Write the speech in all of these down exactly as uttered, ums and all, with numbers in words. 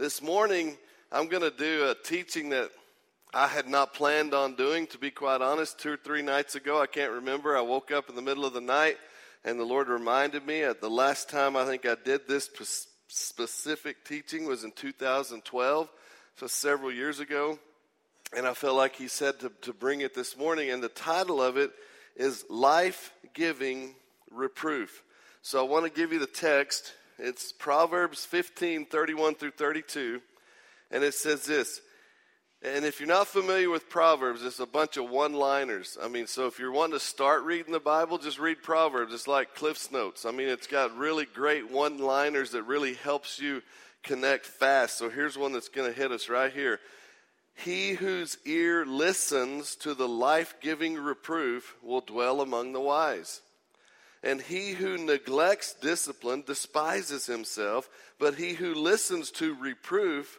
This morning, I'm going to do a teaching that I had not planned on doing, to be quite honest. Two or three nights ago, I can't remember. I woke up in the middle of the night, and the Lord reminded me. At the last time I think I did this p- specific teaching was in two thousand twelve, so several years ago. And I felt like He said to, to bring it this morning, and the title of it is Life-Giving Reproof. So I want to give you the text. It's Proverbs fifteen, thirty-one through thirty-two, and it says this. And if you're not familiar with Proverbs, it's a bunch of one-liners. I mean, so if you're wanting to start reading the Bible, just read Proverbs. It's like Cliff's Notes. I mean, it's got really great one-liners that really helps you connect fast. So here's one that's going to hit us right here. He whose ear listens to the life-giving reproof will dwell among the wise. And he who neglects discipline despises himself, but he who listens to reproof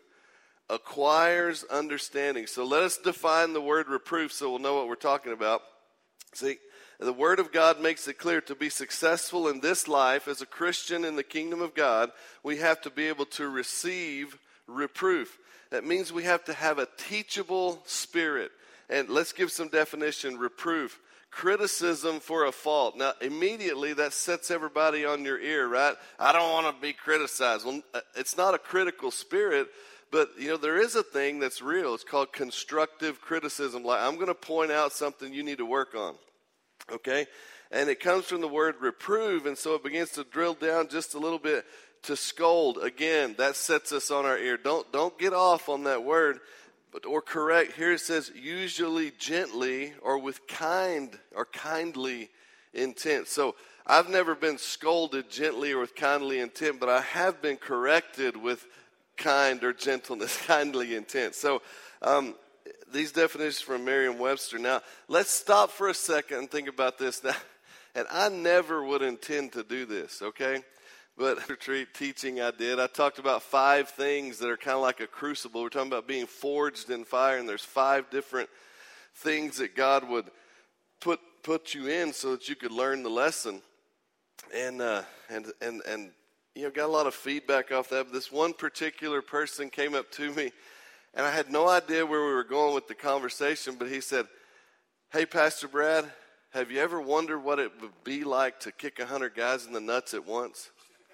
acquires understanding. So let us define the word reproof so we'll know what we're talking about. See, the Word of God makes it clear to be successful in this life as a Christian in the kingdom of God, we have to be able to receive reproof. That means we have to have a teachable spirit. And let's give some definition. Reproof. Criticism for a fault. Now, immediately that sets everybody on your ear, right? I don't want to be criticized. Well, it's not a critical spirit, but, you know, there is a thing that's real. It's called constructive criticism. Like, I'm going to point out something you need to work on, okay? And it comes from the word reprove, and so it begins to drill down just a little bit to scold. Again, that sets us on our ear. Don't, don't get off on that word. But, or correct, here it says usually gently or with kind or kindly intent. So I've never been scolded gently or with kindly intent, but I have been corrected with kind or gentleness, kindly intent. So um, these definitions from Merriam-Webster. Now, let's stop for a second and think about this. Now, and I never would intend to do this, okay? But retreat teaching I did, I talked about five things that are kind of like a crucible. We're talking about being forged in fire, and there's five different things that God would put put you in so that you could learn the lesson. And uh, and and and you know, got a lot of feedback off that. But this one particular person came up to me, and I had no idea where we were going with the conversation. But he said, "Hey, Pastor Brad, have you ever wondered what it would be like to kick a hundred guys in the nuts at once?"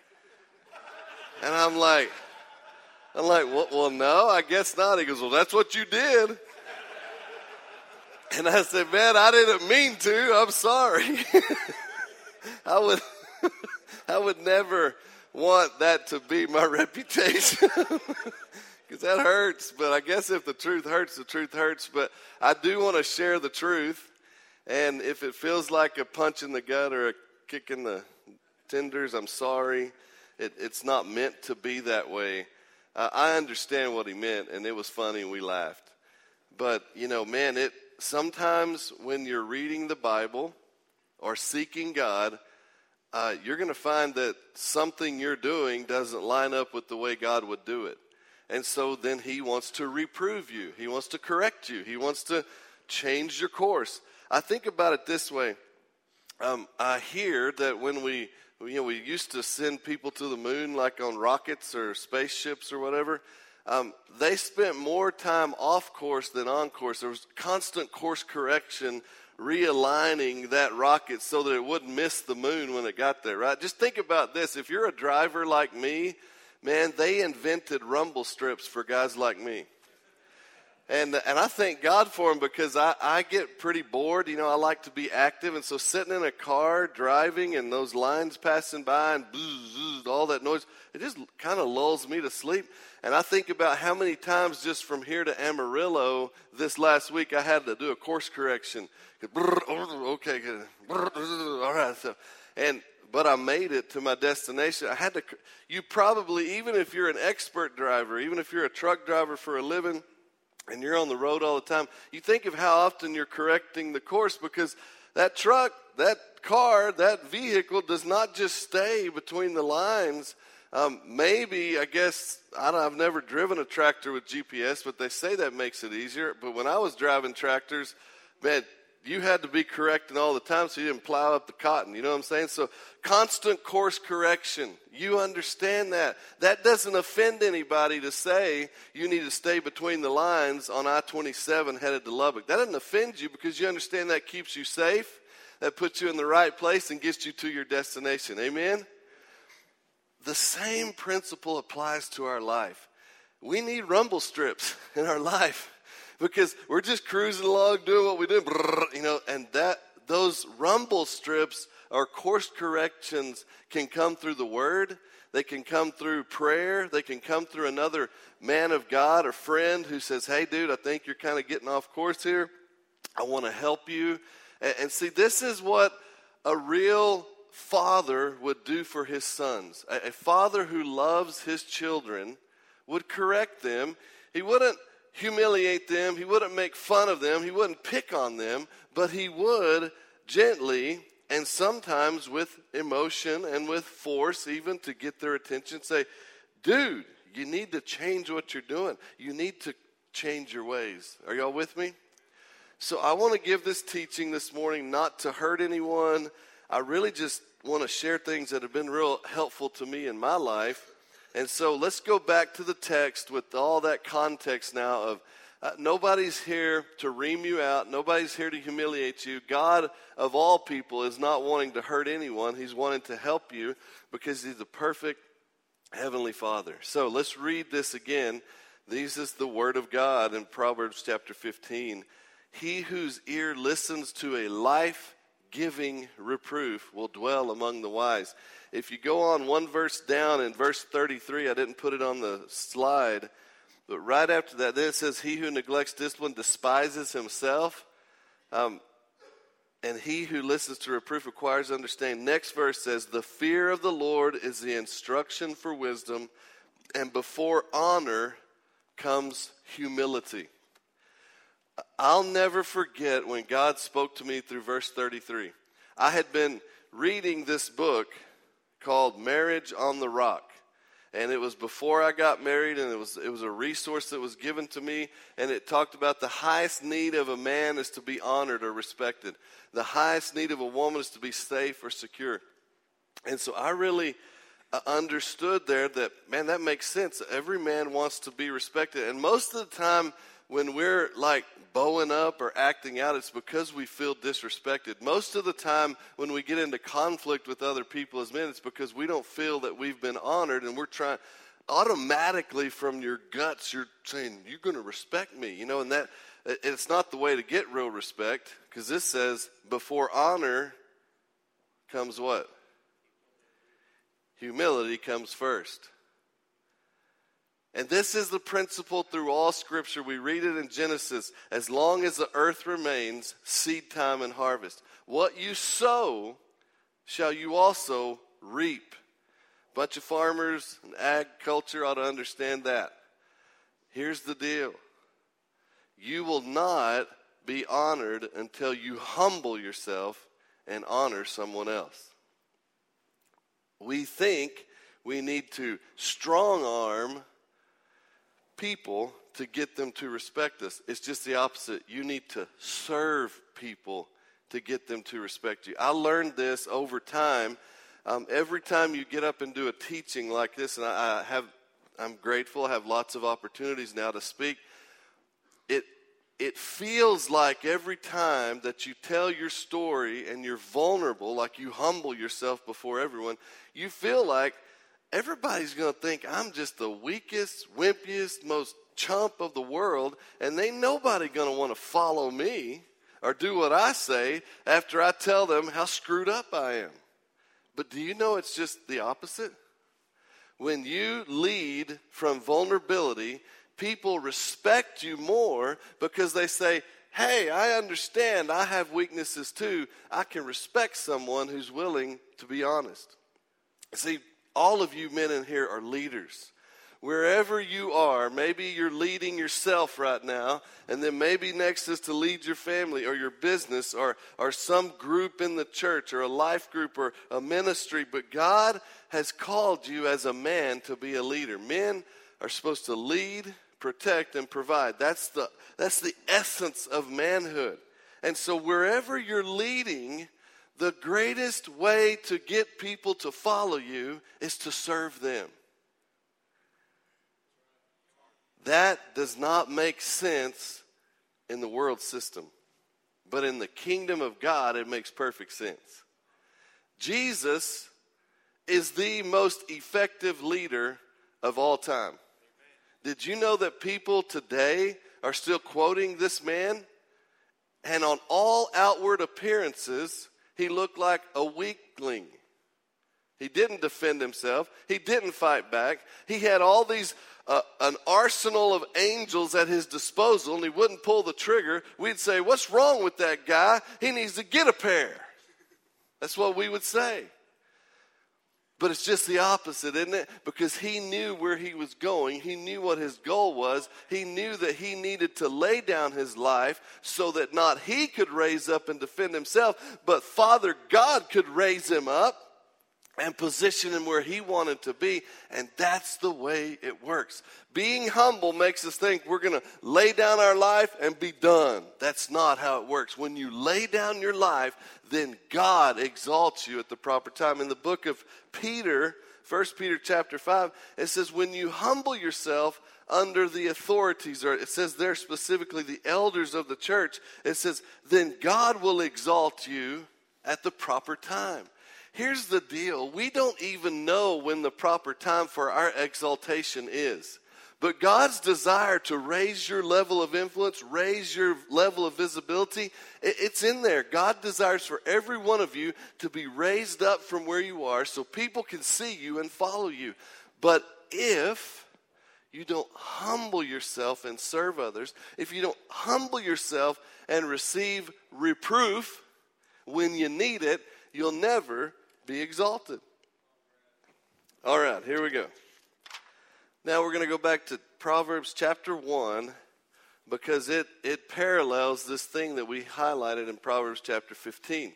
And I'm like, I'm like, well, well, no, I guess not. He goes, well, that's what you did. And I said, man, I didn't mean to. I'm sorry. I would, I would never want that to be my reputation because that hurts. But I guess if the truth hurts, the truth hurts. But I do want to share the truth. And if it feels like a punch in the gut or a kick in the tenders, I'm sorry. It, it's not meant to be that way. Uh, I understand what he meant, and it was funny, and we laughed. But, you know, man, it sometimes when you're reading the Bible or seeking God, uh, you're going to find that something you're doing doesn't line up with the way God would do it. And so then he wants to reprove you. He wants to correct you. He wants to change your course. I think about it this way. Um, I hear that when we... You know, we used to send people to the moon like on rockets or spaceships or whatever. Um, they spent more time off course than on course. There was constant course correction, realigning that rocket so that it wouldn't miss the moon when it got there, right? Just think about this. If you're a driver like me, man, they invented rumble strips for guys like me. And and I thank God for them because I, I get pretty bored. You know, I like to be active. And so sitting in a car, driving, and those lines passing by and bzz, bzz, all that noise, it just kind of lulls me to sleep. And I think about how many times just from here to Amarillo this last week I had to do a course correction. Okay, good. All right. So, and but I made it to my destination. I had to. You probably, even if you're an expert driver, even if you're a truck driver for a living, and you're on the road all the time, you think of how often you're correcting the course because that truck, that car, that vehicle does not just stay between the lines. Um, maybe, I guess, I don't, I've never driven a tractor with G P S, but they say that makes it easier. But when I was driving tractors, man, you had to be correcting all the time so you didn't plow up the cotton. You know what I'm saying? So constant course correction. You understand that. That doesn't offend anybody to say you need to stay between the lines on I twenty-seven headed to Lubbock. That doesn't offend you because you understand that keeps you safe, that puts you in the right place and gets you to your destination. Amen? The same principle applies to our life. We need rumble strips in our life because we're just cruising along doing what we do, you know, and that those rumble strips or course corrections can come through the word. They can come through prayer. They can come through another man of God or friend who says, hey, dude, I think you're kind of getting off course here. I want to help you. And, and see, this is what a real father would do for his sons. A, a father who loves his children would correct them. He wouldn't humiliate them. He wouldn't make fun of them. He wouldn't pick on them, but he would gently and sometimes with emotion and with force even to get their attention say, dude, you need to change what you're doing. You need to change your ways. Are y'all with me? So I want to give this teaching this morning not to hurt anyone. I really just want to share things that have been real helpful to me in my life. And so let's go back to the text with all that context now of uh, nobody's here to ream you out. Nobody's here to humiliate you. God, of all people, is not wanting to hurt anyone. He's wanting to help you because he's the perfect heavenly Father. So let's read this again. This is the word of God in Proverbs chapter fifteen. He whose ear listens to a life-giving reproof will dwell among the wise. If you go on one verse down in verse thirty-three, I didn't put it on the slide, but right after that, then it says, he who neglects discipline despises himself, um, and he who listens to reproof acquires understanding. Next verse says, the fear of the Lord is the instruction for wisdom, and before honor comes humility. I'll never forget when God spoke to me through verse thirty-three. I had been reading this book called Marriage on the Rock. And it was before I got married, and it was it was a resource that was given to me, and it talked about the highest need of a man is to be honored or respected. The highest need of a woman is to be safe or secure. And so I really uh, understood there that, man, that makes sense. Every man wants to be respected. And most of the time when we're like bowing up or acting out, it's because we feel disrespected. Most of the time when we get into conflict with other people as men, it's because we don't feel that we've been honored, and we're trying, automatically from your guts, you're saying, you're going to respect me. You know, and that it's not the way to get real respect, because this says, before honor comes what? Humility comes first. And this is the principle through all Scripture. We read it in Genesis. As long as the earth remains, seed time and harvest. What you sow shall you also reap. A bunch of farmers and ag culture ought to understand that. Here's the deal. You will not be honored until you humble yourself and honor someone else. We think we need to strong arm people to get them to respect us. It's just the opposite. You need to serve people to get them to respect you. I learned this over time. Um, every time you get up and do a teaching like this, and I, I have, I'm grateful. I have lots of opportunities now to speak. It it feels like every time that you tell your story and you're vulnerable, like you humble yourself before everyone, you feel like everybody's going to think I'm just the weakest, wimpiest, most chump of the world, and they nobody going to want to follow me or do what I say after I tell them how screwed up I am. But do you know it's just the opposite? When you lead from vulnerability, people respect you more because they say, hey, I understand I have weaknesses too. I can respect someone who's willing to be honest. See, all of you men in here are leaders. Wherever you are, maybe you're leading yourself right now, and then maybe next is to lead your family or your business or, or some group in the church or a life group or a ministry. But God has called you as a man to be a leader. Men are supposed to lead, protect, and provide. That's the, that's the essence of manhood. And so wherever you're leading, the greatest way to get people to follow you is to serve them. That does not make sense in the world system. But in the kingdom of God, it makes perfect sense. Jesus is the most effective leader of all time. Did you know that people today are still quoting this man? And on all outward appearances, he looked like a weakling. He didn't defend himself. He didn't fight back. He had all these, uh, an arsenal of angels at his disposal, and he wouldn't pull the trigger. We'd say, what's wrong with that guy? He needs to get a pair. That's what we would say. But it's just the opposite, isn't it? Because he knew where he was going. He knew what his goal was. He knew that he needed to lay down his life so that not he could raise up and defend himself, but Father God could raise him up and position him where he wanted to be. And that's the way it works. Being humble makes us think we're going to lay down our life and be done. That's not how it works. When you lay down your life, then God exalts you at the proper time. In the book of Peter, First Peter chapter five, it says, when you humble yourself under the authorities, or it says there specifically the elders of the church, it says, then God will exalt you at the proper time. Here's the deal. We don't even know when the proper time for our exaltation is. But God's desire to raise your level of influence, raise your level of visibility, it's in there. God desires for every one of you to be raised up from where you are so people can see you and follow you. But if you don't humble yourself and serve others, if you don't humble yourself and receive reproof when you need it, you'll never be exalted. All right, here we go. Now we're going to go back to Proverbs chapter one because it, it parallels this thing that we highlighted in Proverbs chapter fifteen.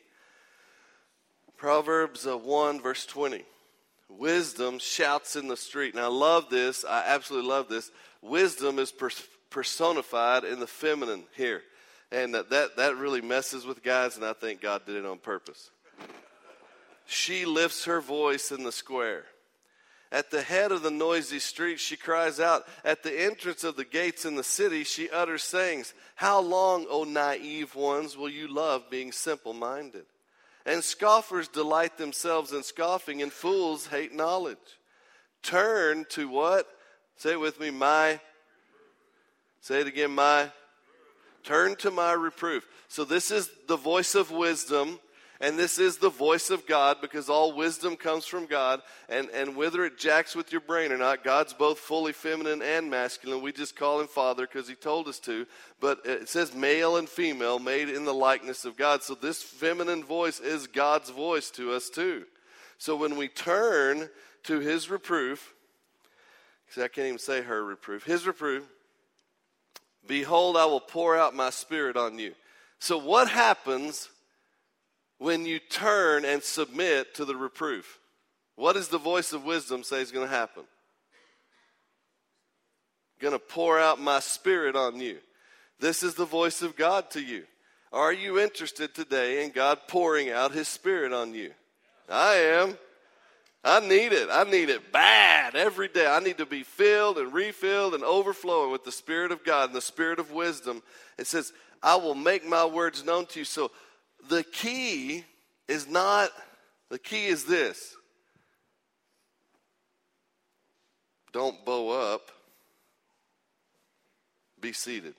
Proverbs uh, one verse twenty. Wisdom shouts in the street. Now I love this. I absolutely love this. Wisdom is pers- personified in the feminine here. And uh, that, that really messes with guys, and I think God did it on purpose. She lifts her voice in the square. At the head of the noisy street, she cries out. At the entrance of the gates in the city, she utters sayings. How long, O naive ones, will you love being simple-minded? And scoffers delight themselves in scoffing, and fools hate knowledge. Turn to what? Say it with me, my. Say it again, my. Turn to my reproof. So this is the voice of wisdom. And this is the voice of God because all wisdom comes from God. And, and whether it jacks with your brain or not, God's both fully feminine and masculine. We just call him Father because he told us to. But it says male and female made in the likeness of God. So this feminine voice is God's voice to us too. So when we turn to his reproof, see, I can't even say her reproof, his reproof, behold, I will pour out my spirit on you. So what happens when you turn and submit to the reproof? What does the voice of wisdom say is going to happen? Going to pour out my spirit on you. This is the voice of God to you. Are you interested today in God pouring out his spirit on you? I am. I need it. I need it bad every day. I need to be filled and refilled and overflowing with the Spirit of God and the Spirit of wisdom. It says, I will make my words known to you. So the key is not, the key is this. Don't bow up. Be seated.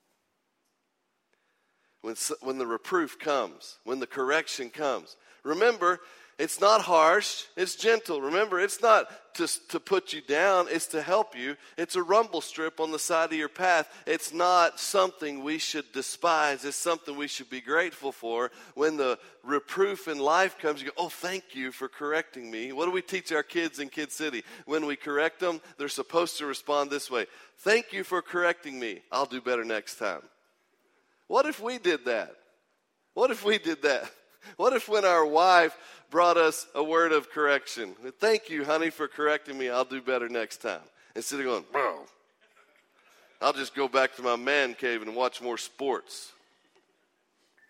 When, when the reproof comes, when the correction comes. Remember, it's not harsh, it's gentle. Remember, it's not to, to put you down, it's to help you. It's a rumble strip on the side of your path. It's not something we should despise. It's something we should be grateful for. When the reproof in life comes, you go, oh, thank you for correcting me. What do we teach our kids in Kid City? When we correct them, they're supposed to respond this way. Thank you for correcting me. I'll do better next time. What if we did that? What if we did that? What if when our wife brought us a word of correction, thank you, honey, for correcting me, I'll do better next time. Instead of going, bro, I'll just go back to my man cave and watch more sports.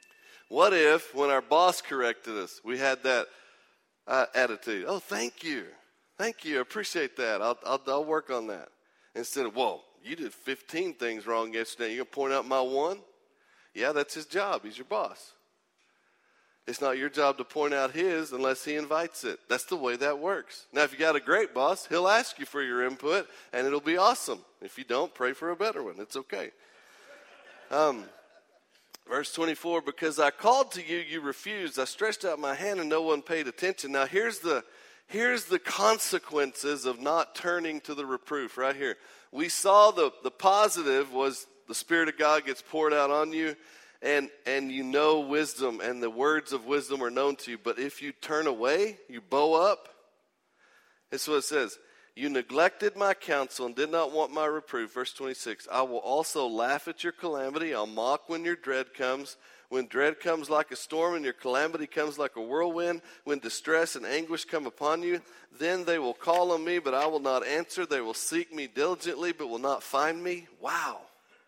What if when our boss corrected us, we had that uh, attitude? Oh, thank you. Thank you. I appreciate that. I'll, I'll, I'll work on that. Instead of, whoa, you did fifteen things wrong yesterday. You're going to point out my one? Yeah, that's his job. He's your boss. It's not your job to point out his unless he invites it. That's the way that works. Now, if you got a great boss, he'll ask you for your input, and it'll be awesome. If you don't, pray for a better one. It's okay. Um, verse twenty-four, because I called to you, you refused. I stretched out my hand, and no one paid attention. Now, here's the, here's the consequences of not turning to the reproof right here. We saw the, the positive was the Spirit of God gets poured out on you. And and you know wisdom, and the words of wisdom are known to you. But if you turn away, you bow up. That's what it says. You neglected my counsel and did not want my reproof. Verse twenty-six. I will also laugh at your calamity. I'll mock when your dread comes. When dread comes like a storm and your calamity comes like a whirlwind. When distress and anguish come upon you, then they will call on me, but I will not answer. They will seek me diligently, but will not find me. Wow.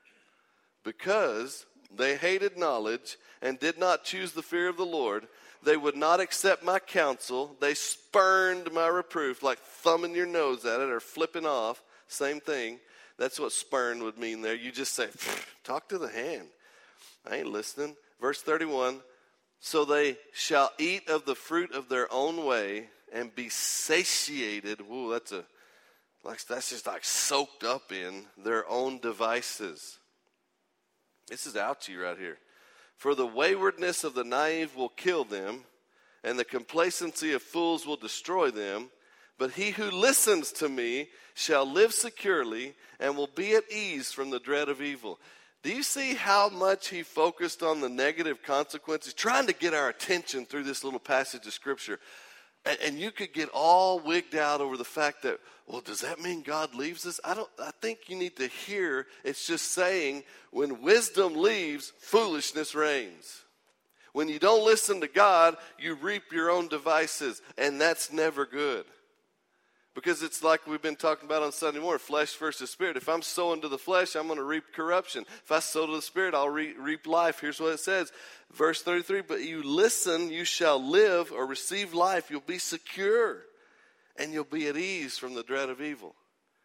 Because they hated knowledge and did not choose the fear of the Lord. They would not accept my counsel. They spurned my reproof, like thumbing your nose at it or flipping off. Same thing. That's what spurn would mean there. You just say, talk to the hand. I ain't listening. Verse thirty-one, so they shall eat of the fruit of their own way and be satiated. Ooh, that's a like that's just like soaked up in their own devices. This is ouchy right here. For the waywardness of the naive will kill them, and the complacency of fools will destroy them. But he who listens to me shall live securely and will be at ease from the dread of evil. Do you see how much he focused on the negative consequences, trying to get our attention through this little passage of Scripture? And, and you could get all wigged out over the fact that, well, does that mean God leaves us? I don't. I think you need to hear it's just saying when wisdom leaves, foolishness reigns. When you don't listen to God, you reap your own devices, and that's never good. Because it's like we've been talking about on Sunday morning, flesh versus spirit. If I'm sowing to the flesh, I'm going to reap corruption. If I sow to the spirit, I'll re- reap life. Here's what it says. Verse thirty-three, but you listen, you shall live or receive life. You'll be secure, and you'll be at ease from the dread of evil.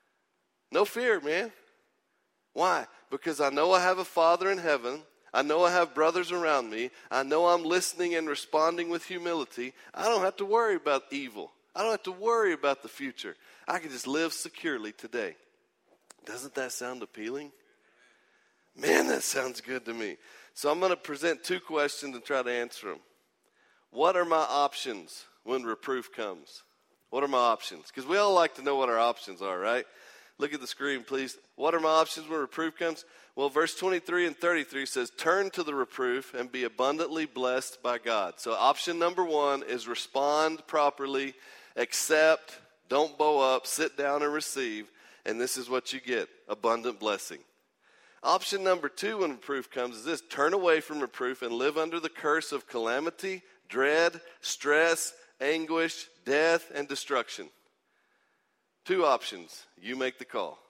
No fear, man. Why? Because I know I have a Father in heaven. I know I have brothers around me. I know I'm listening and responding with humility. I don't have to worry about evil. I don't have to worry about the future. I can just live securely today. Doesn't that sound appealing? Man, that sounds good to me. So I'm going to present two questions and try to answer them. What are my options when reproof comes? What are my options? Because we all like to know what our options are, right? Look at the screen, please. What are my options when reproof comes? Well, verse twenty-three and thirty-three says, turn to the reproof and be abundantly blessed by God. So option number one is respond properly. Accept, don't bow up, sit down and receive, and this is what you get, abundant blessing. Option number two when reproof comes is this, turn away from reproof and live under the curse of calamity, dread, stress, anguish, death, and destruction. Two options, you make the call.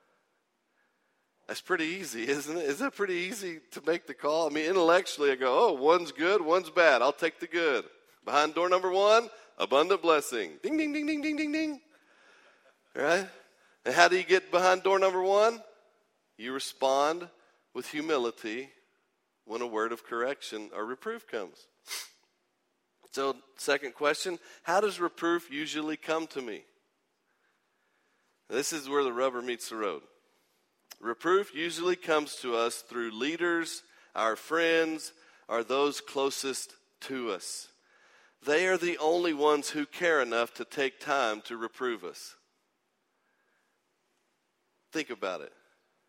That's pretty easy, isn't it? Is that pretty easy to make the call? I mean, intellectually I go, oh, one's good, one's bad, I'll take the good. Behind door number one, abundant blessing. Ding, ding, ding, ding, ding, ding, ding. Right? And how do you get behind door number one? You respond with humility when a word of correction or reproof comes. So, second question, how does reproof usually come to me? This is where the rubber meets the road. Reproof usually comes to us through leaders, our friends, or those closest to us. They are the only ones who care enough to take time to reprove us. Think about it.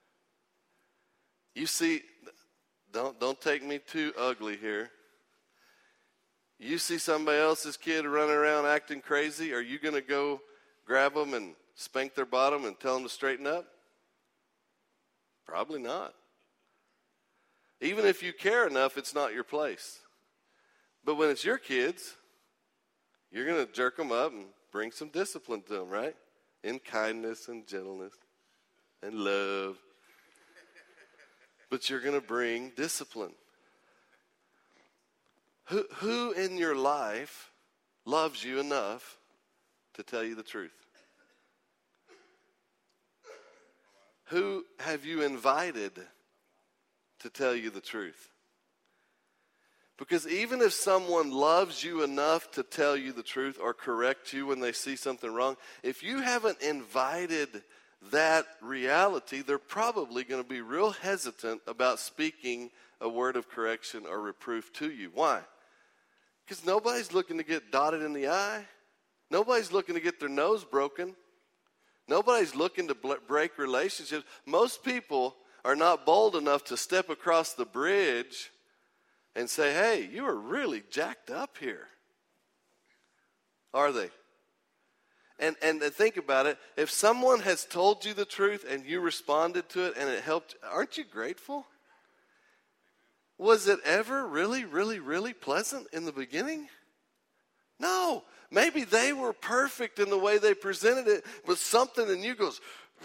You see, don't, don't take me too ugly here. You see somebody else's kid running around acting crazy, are you going to go grab them and spank their bottom and tell them to straighten up? Probably not. Even if you care enough, it's not your place. But when it's your kids, you're going to jerk them up and bring some discipline to them, right? In kindness and gentleness and love. But you're going to bring discipline. Who, who in your life loves you enough to tell you the truth? Who have you invited to tell you the truth? Because even if someone loves you enough to tell you the truth or correct you when they see something wrong, if you haven't invited that reality, they're probably going to be real hesitant about speaking a word of correction or reproof to you. Why? Because nobody's looking to get dotted in the eye. Nobody's looking to get their nose broken. Nobody's looking to break relationships. Most people are not bold enough to step across the bridge and say, hey, you are really jacked up here. Are they? And and think about it. If someone has told you the truth and you responded to it and it helped, aren't you grateful? Was it ever really, really, really pleasant in the beginning? No. Maybe they were perfect in the way they presented it, but something in you goes,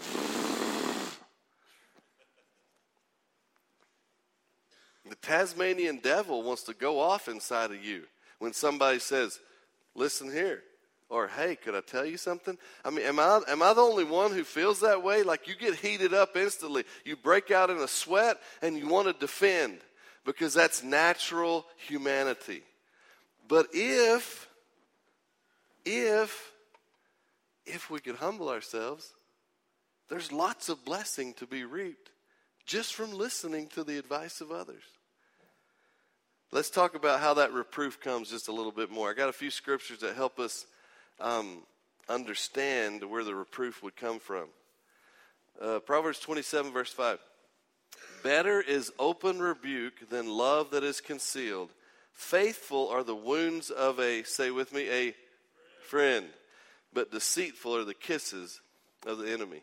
the Tasmanian devil wants to go off inside of you when somebody says, listen here, or hey, could I tell you something? I mean, am I am I the only one who feels that way? Like you get heated up instantly. You break out in a sweat and you want to defend because that's natural humanity. But if, if, if we could humble ourselves, there's lots of blessing to be reaped just from listening to the advice of others. Let's talk about how that reproof comes just a little bit more. I got a few scriptures that help us um, understand where the reproof would come from. Uh, Proverbs twenty-seven, verse five. Better is open rebuke than love that is concealed. Faithful are the wounds of a, say with me, a friend, but deceitful are the kisses of the enemy.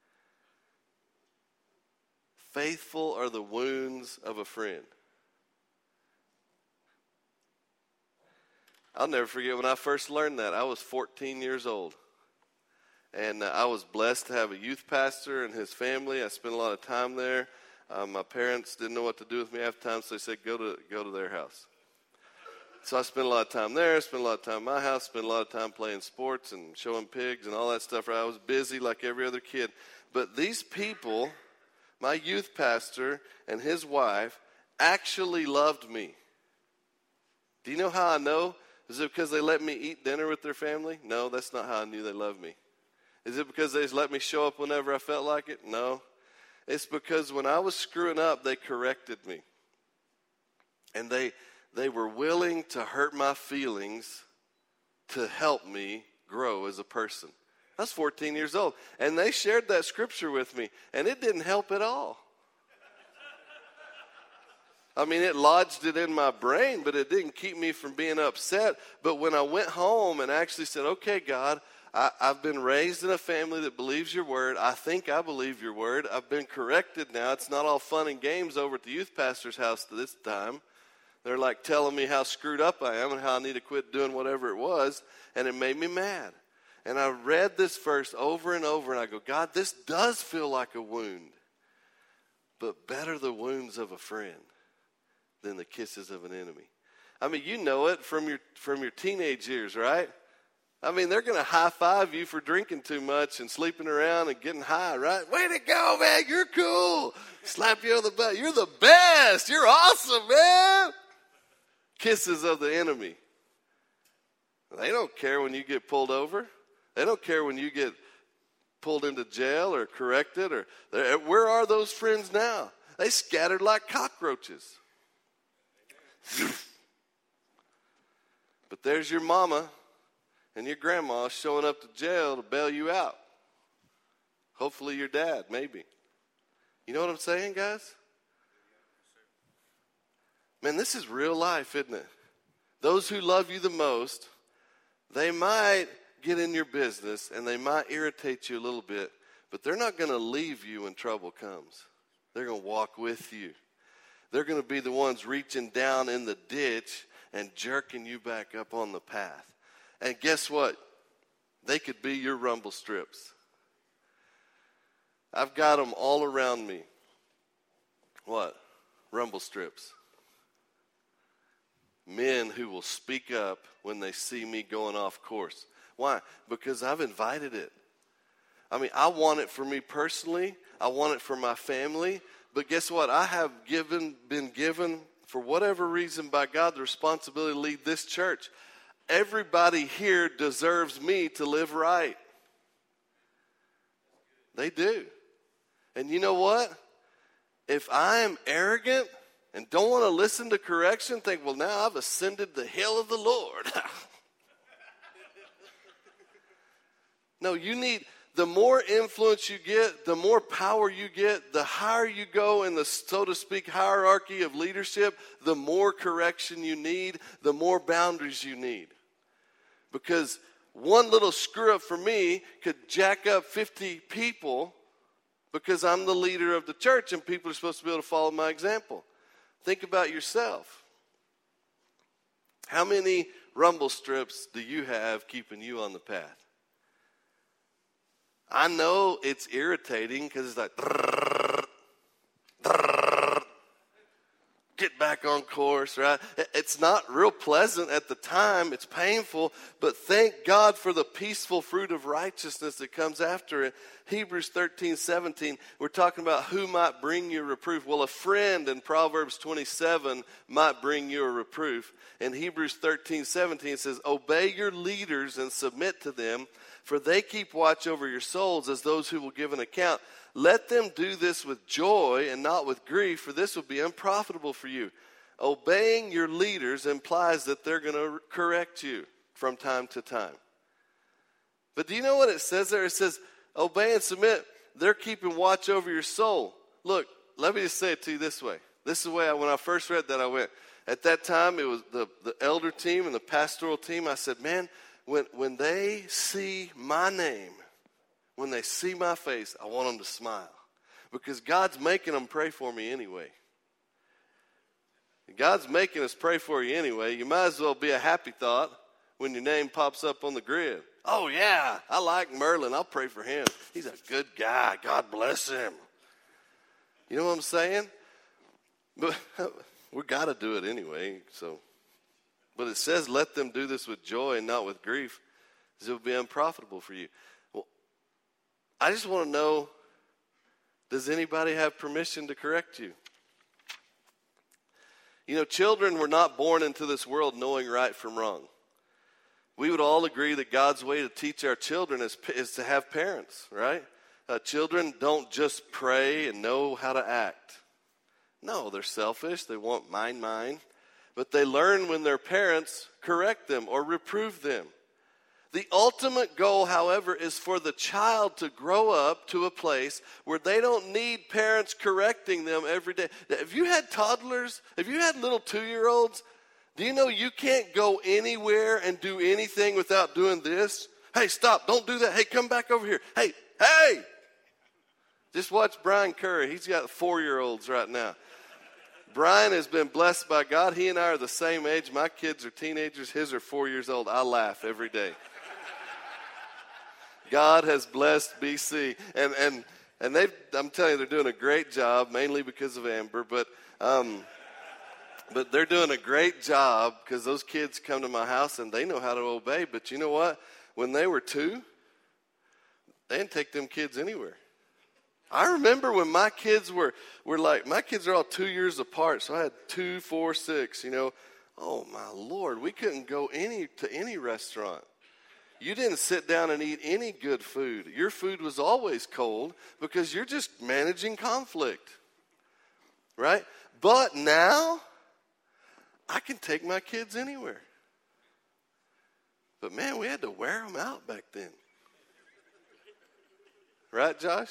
Faithful are the wounds of a friend. I'll never forget when I first learned that. I was fourteen years old. And uh, I was blessed to have a youth pastor and his family. I spent a lot of time there. Um, my parents didn't know what to do with me half the time, so they said, go to go to their house. So I spent a lot of time there, spent a lot of time in my house, spent a lot of time playing sports and showing pigs and all that stuff. I was busy like every other kid. But these people, my youth pastor and his wife, actually loved me. Do you know how I know? Is it because they let me eat dinner with their family? No, that's not how I knew they loved me. Is it because they just let me show up whenever I felt like it? No. It's because when I was screwing up, they corrected me. And they they were willing to hurt my feelings to help me grow as a person. I was fourteen years old. And they shared that scripture with me. And it didn't help at all. I mean, it lodged it in my brain, but it didn't keep me from being upset. But when I went home and actually said, okay, God, I, I've been raised in a family that believes your word. I think I believe your word. I've been corrected now. It's not all fun and games over at the youth pastor's house this time. They're like telling me how screwed up I am and how I need to quit doing whatever it was. And it made me mad. And I read this verse over and over, and I go, God, this does feel like a wound. But better the wounds of a friend than the kisses of an enemy. I mean, you know it from your from your teenage years, right? I mean, they're going to high-five you for drinking too much and sleeping around and getting high, right? Way to go, man. You're cool. Slap you on the butt. You're the best. You're awesome, man. Kisses of the enemy. They don't care when you get pulled over. They don't care when you get pulled into jail or corrected. Or where are those friends now? They scattered like cockroaches. But there's your mama and your grandma showing up to jail to bail you out. Hopefully your dad, maybe. You know what I'm saying, guys? Man, this is real life, isn't it? Those who love you the most, they might get in your business and they might irritate you a little bit, but they're not going to leave you when trouble comes. They're going to walk with you. They're going to be the ones reaching down in the ditch and jerking you back up on the path. And guess what? They could be your rumble strips. I've got them all around me. What? Rumble strips. men who will speak up when they see me going off course. Why? Because I've invited it. I mean, I want it for me personally. I want it for my family. But guess what? I have given, been given, for whatever reason by God, the responsibility to lead this church. Everybody here deserves me to live right. They do. And you know what? If I am arrogant and don't want to listen to correction, think, well, now I've ascended the hill of the Lord. No, you need, the more influence you get, the more power you get, the higher you go in the, so to speak, hierarchy of leadership, the more correction you need, the more boundaries you need. Because one little screw up for me could jack up fifty people because I'm the leader of the church and people are supposed to be able to follow my example. Think about yourself. How many rumble strips do you have keeping you on the path? I know it's irritating because it's like, drrr, drrr, get back on course, right? It's not real pleasant at the time. It's painful, but thank God for the peaceful fruit of righteousness that comes after it. Hebrews thirteen seventeen, we're talking about who might bring you reproof. Well, a friend in Proverbs twenty-seven might bring you a reproof. In Hebrews thirteen seventeen, it says, obey your leaders and submit to them, for they keep watch over your souls as those who will give an account. Let them do this with joy and not with grief, for this will be unprofitable for you. Obeying your leaders implies that they're going to correct you from time to time. But do you know what it says there? It says, obey and submit. They're keeping watch over your soul. Look, let me just say it to you this way. This is the way I, when I first read that, I went, at that time, it was the, the elder team and the pastoral team. I said, man, when, when they see my name, when they see my face, I want them to smile. Because God's making them pray for me anyway. God's making us pray for you anyway. You might as well be a happy thought when your name pops up on the grid. Oh, yeah, I like Merlin. I'll pray for him. He's a good guy. God bless him. You know what I'm saying? But we got to do it anyway. So, but it says, let them do this with joy and not with grief, because it will be unprofitable for you. Well, I just want to know, does anybody have permission to correct you? You know, children were not born into this world knowing right from wrong. We would all agree that God's way to teach our children is, is to have parents, right? Uh, children don't just pray and know how to act. No, they're selfish. They want mine, mine. But they learn when their parents correct them or reprove them. The ultimate goal, however, is for the child to grow up to a place where they don't need parents correcting them every day. Have you had toddlers? Have you had little two-year-olds? Do you know you can't go anywhere and do anything without doing this? Hey, stop. Don't do that. Hey, come back over here. Hey, hey. Just watch Brian Curry. He's got four-year-olds right now. Brian has been blessed by God. He and I are the same age. My kids are teenagers. His are four years old. I laugh every day. God has blessed B C. And and and they I'm telling you, they're doing a great job, mainly because of Amber, but um But they're doing a great job because those kids come to my house and they know how to obey. But you know what? When they were two, they didn't take them kids anywhere. I remember when my kids were, were like, my kids are all two years apart. So I had two, four, six, you know. Oh, my Lord, we couldn't go any to any restaurant. You didn't sit down and eat any good food. Your food was always cold because you're just managing conflict, right? But now, I can take my kids anywhere. But man, we had to wear them out back then. Right, Josh?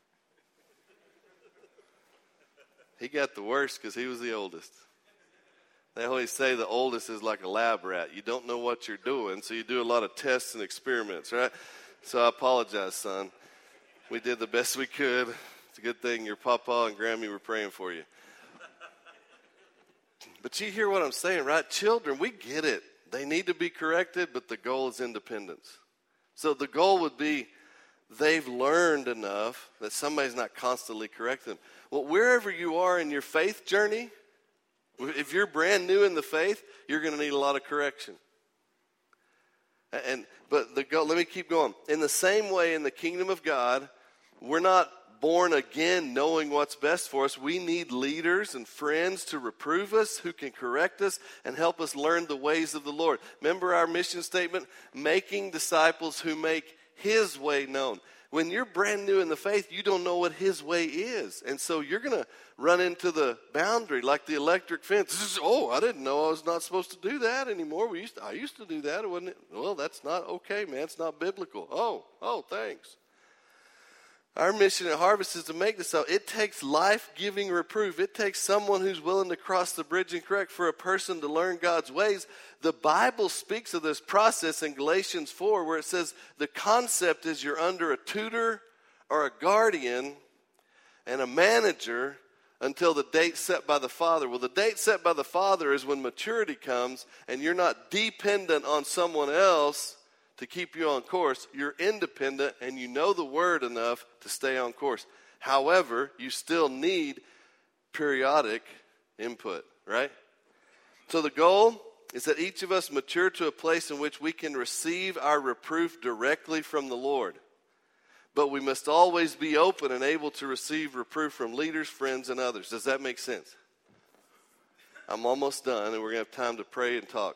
He got the worst because he was the oldest. They always say the oldest is like a lab rat. You don't know what you're doing, so you do a lot of tests and experiments, right? So I apologize, son. We did the best we could. It's a good thing your papa and Grammy were praying for you. But you hear what I'm saying, right? Children, we get it. They need to be corrected, but the goal is independence. So the goal would be they've learned enough that somebody's not constantly correcting them. Well, wherever you are in your faith journey, If you're brand new in the faith, you're going to need a lot of correction. And but the go, let me keep going. In the same way, in the kingdom of God, we're not born again knowing what's best for us. We need leaders and friends to reprove us, who can correct us and help us learn the ways of the Lord. Remember our mission statement? Making disciples who make his way known. When you're brand new in the faith, you don't know what his way is. And so you're going to run into the boundary like the electric fence. Oh, I didn't know I was not supposed to do that anymore. We used to, I used to do that, wasn't it? Well, that's not okay, man. It's not biblical. Oh, oh, thanks. Our mission at Harvest is to make this out. It takes life-giving reproof. It takes someone who's willing to cross the bridge and correct for a person to learn God's ways. The Bible speaks of this process in Galatians four, where it says the concept is you're under a tutor or a guardian and a manager until the date set by the Father. Well, the date set by the Father is when maturity comes and you're not dependent on someone else to keep you on course. You're independent and you know the word enough to stay on course. However, you still need periodic input, right? So the goal is that each of us mature to a place in which we can receive our reproof directly from the Lord. But we must always be open and able to receive reproof from leaders, friends, and others. Does that make sense? I'm almost done, and we're going to have time to pray and talk.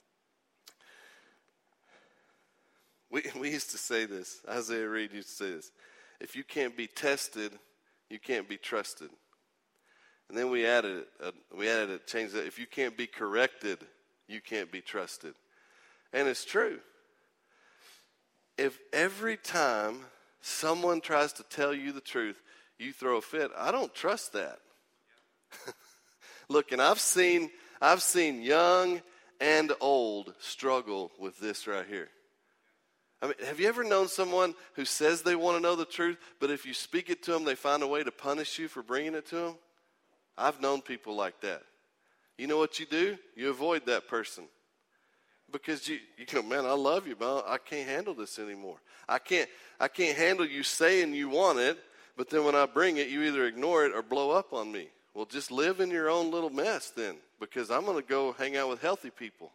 We we used to say this. Isaiah Reed used to say this. If you can't be tested, you can't be trusted. And then we added it. Uh, we added it, changed it. If you can't be corrected, you can't be trusted. And it's true. If every time someone tries to tell you the truth, you throw a fit, I don't trust that. Look, and I've seen I've seen young and old struggle with this right here. I mean, have you ever known someone who says they want to know the truth, but if you speak it to them, they find a way to punish you for bringing it to them? I've known people like that. You know what you do? You avoid that person. Because you, you go, man, I love you, but I can't handle this anymore. I can't, I can't handle you saying you want it, but then when I bring it, you either ignore it or blow up on me. Well, just live in your own little mess then, because I'm going to go hang out with healthy people.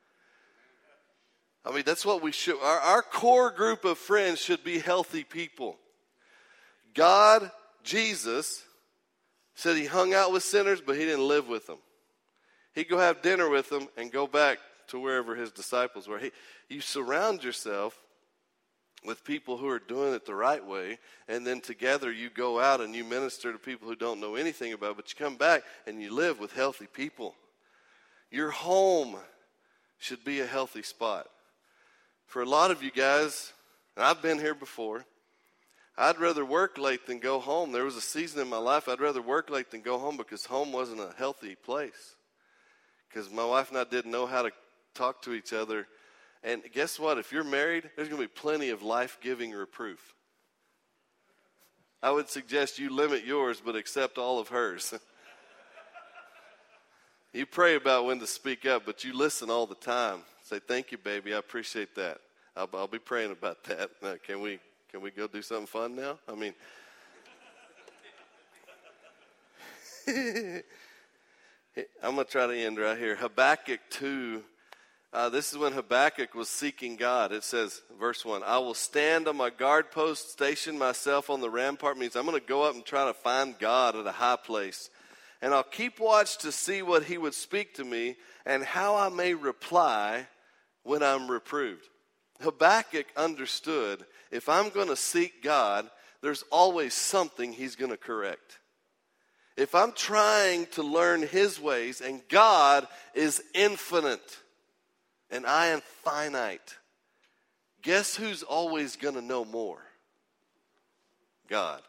I mean, that's what we should, our, our core group of friends should be healthy people. God, Jesus, said he hung out with sinners, but he didn't live with them. He'd go have dinner with them and go back to wherever his disciples were. He, you surround yourself with people who are doing it the right way, and then together you go out and you minister to people who don't know anything about it, but you come back and you live with healthy people. Your home should be a healthy spot. For a lot of you guys, and I've been here before, I'd rather work late than go home. There was a season in my life I'd rather work late than go home because home wasn't a healthy place. Because my wife and I didn't know how to talk to each other. And guess what? If you're married, there's going to be plenty of life-giving reproof. I would suggest you limit yours, but accept all of hers. You pray about when to speak up, but you listen all the time. Say, thank you, baby. I appreciate that. I'll, I'll be praying about that. Uh, can we can we go do something fun now? I mean, I'm going to try to end right here. Habakkuk two. Uh, this is when Habakkuk was seeking God. It says, verse one, I will stand on my guard post, station myself on the rampart. Means I'm going to go up and try to find God at a high place. And I'll keep watch to see what he would speak to me and how I may reply when I'm reproved. Habakkuk understood if I'm going to seek God, there's always something he's going to correct. If I'm trying to learn his ways and God is infinite and I am finite, guess who's always going to know more? God.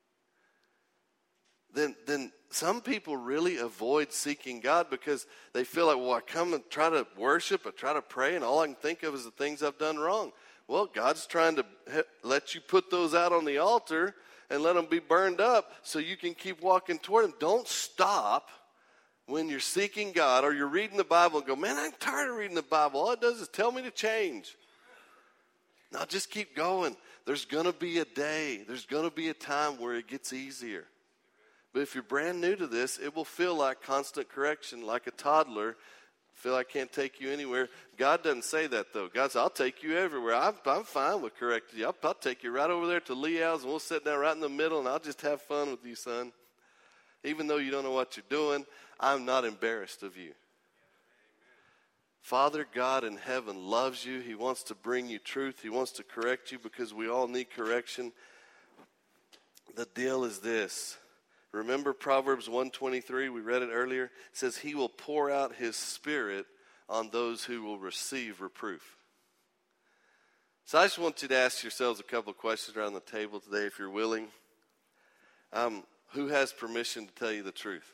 Then, then some people really avoid seeking God because they feel like, well, I come and try to worship, I try to pray, and all I can think of is the things I've done wrong. Well, God's trying to let you put those out on the altar and let them be burned up so you can keep walking toward him. Don't stop when you're seeking God or you're reading the Bible and go, man, I'm tired of reading the Bible. All it does is tell me to change. Now just keep going. There's going to be a day. There's going to be a time where it gets easier. But if you're brand new to this, it will feel like constant correction, like a toddler. Feel I can't take you anywhere. God doesn't say that, though. God says, I'll take you everywhere. I'm, I'm fine with correcting you. I'll, I'll take you right over there to Leo's, and we'll sit down right in the middle, and I'll just have fun with you, son. Even though you don't know what you're doing, I'm not embarrassed of you. Father God in heaven loves you. He wants to bring you truth. He wants to correct you because we all need correction. The deal is this. Remember Proverbs one twenty-three, we read it earlier. It says, he will pour out his spirit on those who will receive reproof. So I just want you to ask yourselves a couple of questions around the table today, if you're willing. Um, who has permission to tell you the truth?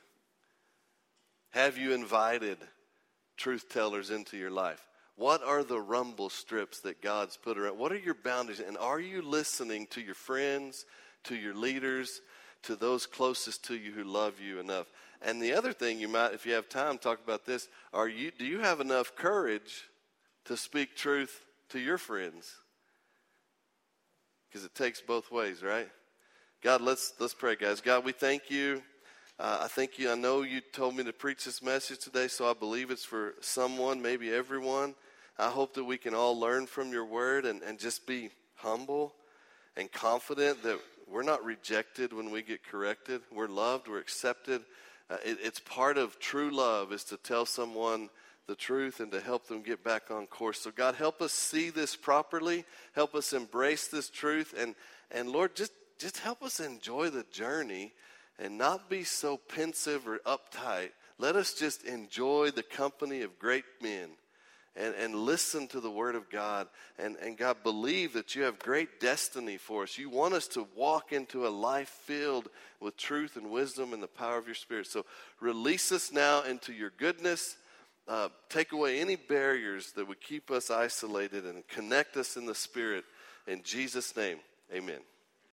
Have you invited truth tellers into your life? What are the rumble strips that God's put around? What are your boundaries? And are you listening to your friends, to your leaders, to those closest to you who love you enough? And the other thing you might, if you have time, talk about this. Are you, do you have enough courage to speak truth to your friends? Because it takes both ways, right? God, let's let's pray, guys. God, we thank you. Uh, I thank you. I know you told me to preach this message today, so I believe it's for someone, maybe everyone. I hope that we can all learn from your word and, and just be humble and confident that we're not rejected when we get corrected. We're loved. We're accepted. Uh, it, it's part of true love is to tell someone the truth and to help them get back on course. So God, help us see this properly. Help us embrace this truth. And, and Lord, just, just help us enjoy the journey and not be so pensive or uptight. Let us just enjoy the company of great men. And, and listen to the word of God. And, and God, believe that you have great destiny for us. You want us to walk into a life filled with truth and wisdom and the power of your Spirit. So release us now into your goodness. Uh, take away any barriers that would keep us isolated and connect us in the Spirit. In Jesus' name, amen.